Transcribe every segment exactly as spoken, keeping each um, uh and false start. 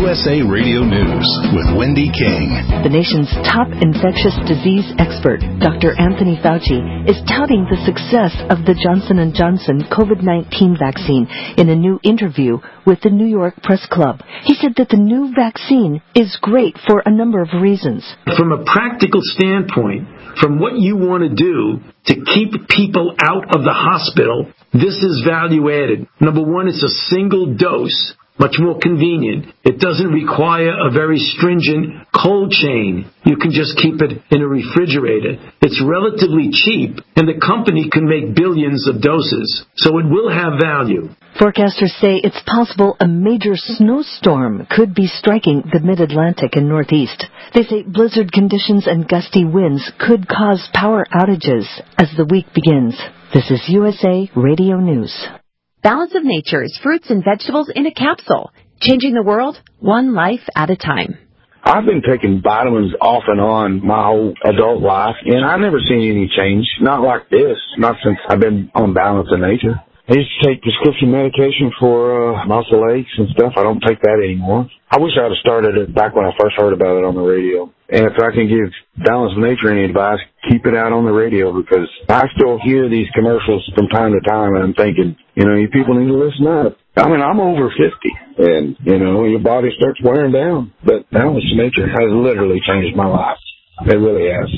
S A Radio News with Wendy King. The nation's top infectious disease expert, Doctor Anthony Fauci, is touting the success of the Johnson and Johnson COVID nineteen vaccine in a new interview with the New York Press Club. He said that the new vaccine is great for a number of reasons. From a practical standpoint, from what you want to do to keep people out of the hospital, this is value added. Number one, it's a single dose, much more convenient. It doesn't require a very stringent cold chain. You can just keep it in a refrigerator. It's relatively cheap, and the company can make billions of doses, so it will have value. Forecasters say it's possible a major snowstorm could be striking the mid-Atlantic and Northeast. They say blizzard conditions and gusty winds could cause power outages as the week begins. This is U S A Radio News. Balance of Nature is fruits and vegetables in a capsule, changing the world one life at a time. I've been taking vitamins off and on my whole adult life, and I've never seen any change. Not like this, not since I've been on Balance of Nature. I used to take prescription medication for uh, muscle aches and stuff. I don't take that anymore. I wish I had started it back when I first heard about it on the radio. And if I can give Balance of Nature any advice, keep it out on the radio, because I still hear these commercials from time to time, and I'm thinking, you know, you people need to listen up. I mean, I'm over fifty, and, you know, your body starts wearing down. But Balance of Nature has literally changed my life. It really has.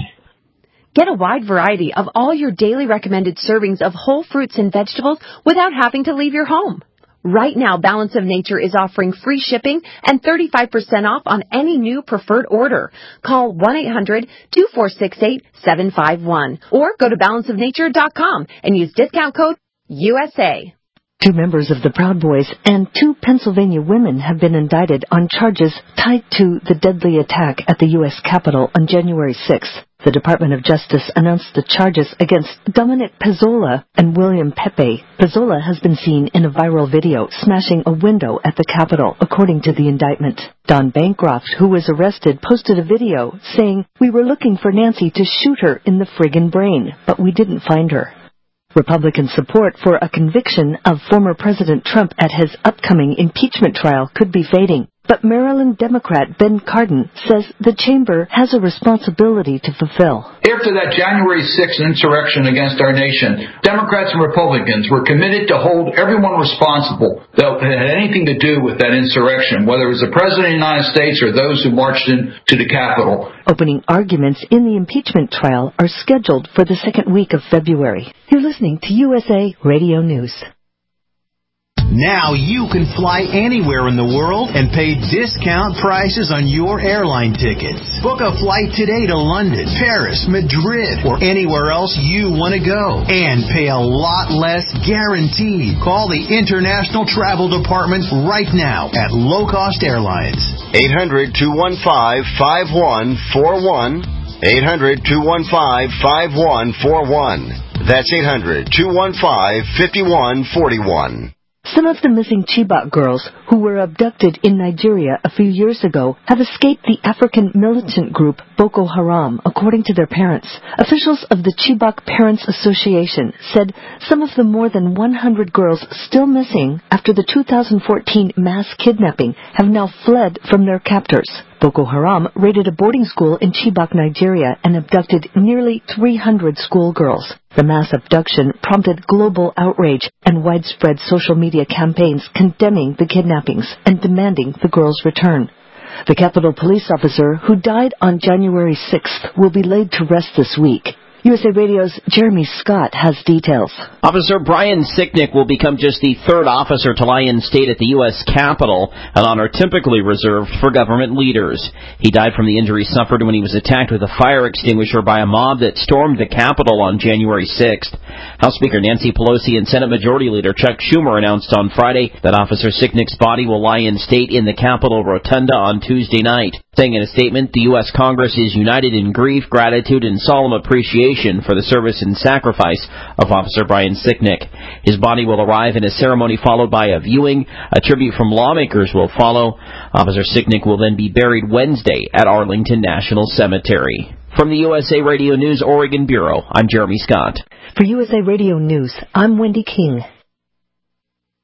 Get a wide variety of all your daily recommended servings of whole fruits and vegetables without having to leave your home. Right now, Balance of Nature is offering free shipping and thirty-five percent off on any new preferred order. Call one eight hundred two four six eight seven five one or go to balance of nature dot com and use discount code U S A. Two members of the Proud Boys and two Pennsylvania women have been indicted on charges tied to the deadly attack at the U S Capitol on January sixth. The Department of Justice announced the charges against Dominic Pezzola and William Pepe. Pezzola has been seen in a viral video smashing a window at the Capitol, according to the indictment. Don Bancroft, who was arrested, posted a video saying, "We were looking for Nancy to shoot her in the friggin' brain, but we didn't find her." Republican support for a conviction of former President Trump at his upcoming impeachment trial could be fading. But Maryland Democrat Ben Cardin says the chamber has a responsibility to fulfill. After that January sixth insurrection against our nation, Democrats and Republicans were committed to hold everyone responsible that had anything to do with that insurrection, whether it was the President of the United States or those who marched into the Capitol. Opening arguments in the impeachment trial are scheduled for the second week of February. You're listening to U S A Radio News. Now you can fly anywhere in the world and pay discount prices on your airline tickets. Book a flight today to London, Paris, Madrid, or anywhere else you want to go. And pay a lot less guaranteed. Call the International Travel Department right now at Low Cost Airlines. eight hundred two one five five one four one. eight hundred two one five five one four one. That's eight hundred two one five five one four one. Some of the missing Chibok girls who were abducted in Nigeria a few years ago have escaped the African militant group Boko Haram, according to their parents. Officials of the Chibok Parents Association said some of the more than one hundred girls still missing after the two thousand fourteen mass kidnapping have now fled from their captors. Boko Haram raided a boarding school in Chibok, Nigeria, and abducted nearly three hundred schoolgirls. The mass abduction prompted global outrage and widespread social media campaigns condemning the kidnappings and demanding the girls' return. The Capitol police officer, who died on January sixth, will be laid to rest this week. U S A Radio's Jeremy Scott has details. Officer Brian Sicknick will become just the third officer to lie in state at the U S Capitol, an honor typically reserved for government leaders. He died from the injuries suffered when he was attacked with a fire extinguisher by a mob that stormed the Capitol on January sixth. House Speaker Nancy Pelosi and Senate Majority Leader Chuck Schumer announced on Friday that Officer Sicknick's body will lie in state in the Capitol Rotunda on Tuesday night. Saying in a statement, the U S Congress is united in grief, gratitude, and solemn appreciation for the service and sacrifice of Officer Brian Sicknick. His body will arrive in a ceremony followed by a viewing. A tribute from lawmakers will follow. Officer Sicknick will then be buried Wednesday at Arlington National Cemetery. From the U S A Radio News Oregon Bureau, I'm Jeremy Scott. For U S A Radio News, I'm Wendy King.